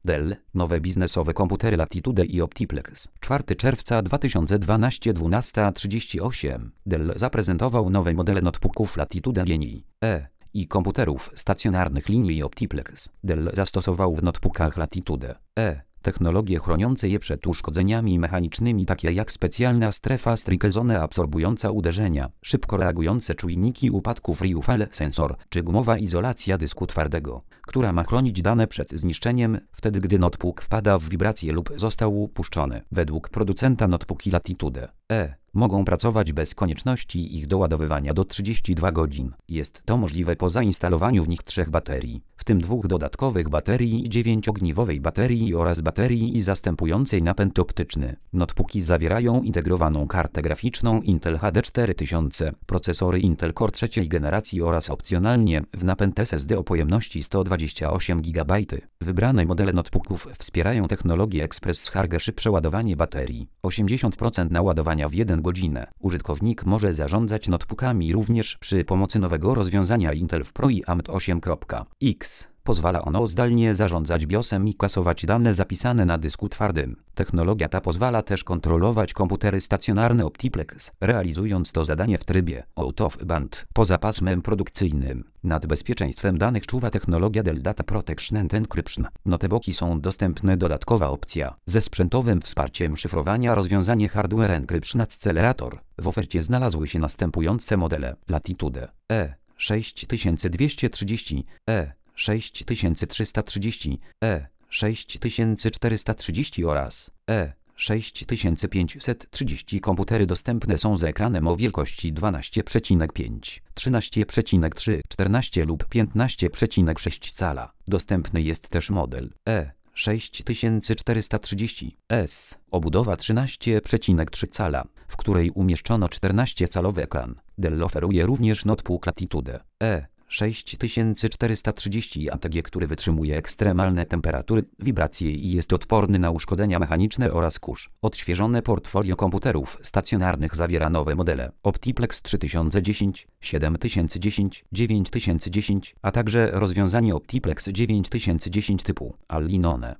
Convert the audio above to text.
Dell, nowe biznesowe komputery Latitude i Optiplex. 4 czerwca 2012, 12:38. Dell zaprezentował nowe modele notebooków Latitude linii i komputerów stacjonarnych linii Optiplex. Dell zastosował w notebookach Latitude technologie chroniące je przed uszkodzeniami mechanicznymi, takie jak specjalna strefa Strike-Zone absorbująca uderzenia, szybko reagujące czujniki upadków Free Fall Sensor, czy gumowa izolacja dysku twardego, która ma chronić dane przed zniszczeniem, wtedy gdy notebook wpada w wibrację lub został upuszczony. Według producenta notebooki Latitude mogą pracować bez konieczności ich doładowywania do 32 godzin. Jest to możliwe po zainstalowaniu w nich 3 baterii, w tym 2 dodatkowych baterii i 9-ogniwowej baterii oraz baterii zastępującej napęd optyczny. Notebooki zawierają integrowaną kartę graficzną Intel HD 4000, procesory Intel Core 3. generacji oraz opcjonalnie w napęd SSD o pojemności 128 GB. Wybrane modele notebooków wspierają technologię Express Charge, szybsze ładowanie baterii, 80% naładowania w 1 godzinę. Użytkownik może zarządzać notebookami również przy pomocy nowego rozwiązania Intel Pro i AMD 8.x. Pozwala ono zdalnie zarządzać BIOSem i kasować dane zapisane na dysku twardym. Technologia ta pozwala też kontrolować komputery stacjonarne Optiplex, realizując to zadanie w trybie out of band, poza pasmem produkcyjnym. Nad bezpieczeństwem danych czuwa technologia Dell Data Protection and Encryption. Notebooki są dostępne dodatkowa opcja ze sprzętowym wsparciem szyfrowania, rozwiązanie Hardware Encryption Accelerator. W ofercie znalazły się następujące modele: Latitude 6230, 6330, 6430 oraz 6530. Komputery dostępne są z ekranem o wielkości 12,5, 13,3, 14 lub 15,6 cala. Dostępny jest też model 6430S, obudowa 13,3 cala, w której umieszczono 14-calowy ekran. Dell oferuje również notebook Latitude 6430 ATG, który wytrzymuje ekstremalne temperatury, wibracje i jest odporny na uszkodzenia mechaniczne oraz kurz. Odświeżone portfolio komputerów stacjonarnych zawiera nowe modele Optiplex 3010, 7010, 9010, a także rozwiązanie Optiplex 9010 typu Al-Linone.